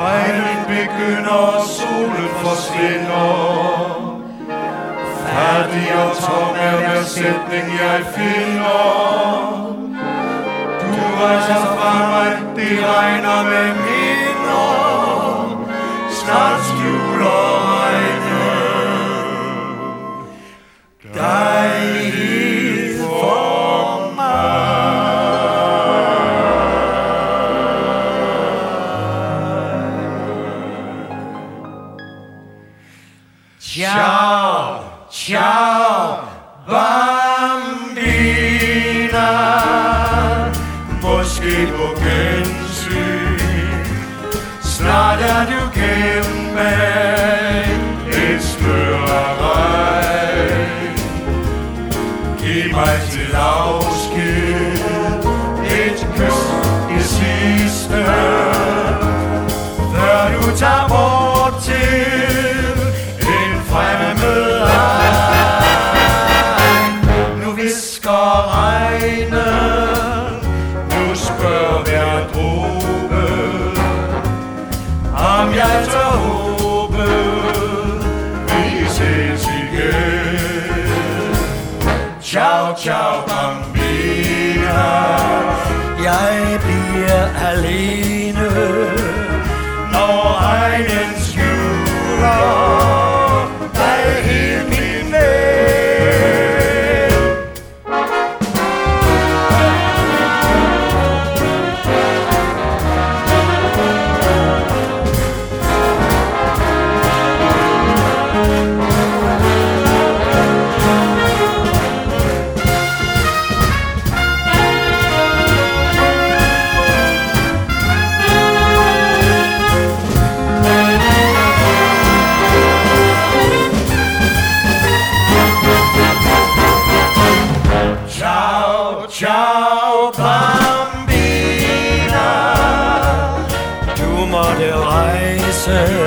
Regnen begynder, solen forsvinder. Færdig og tom er hver sætning jeg finder. Du rejser fra mig, det regner med minder. Snart skjuler regnen dig for mig. Ciao, ciao, bambina. Måske på gensyn. Snart er du gennem et smørerregn. Giv mig til afsked et kys, det sidste, før du tager bort til en fremmed egen. Nu visker regnen, nu spørger hver dråbe, om jeg tør håbe, vi ses igen. Ciao, ciao, bambina. Jeg bliver alene, når regnen skjuler dig helt, min ven. Ciao, bambina. Du måtte rejse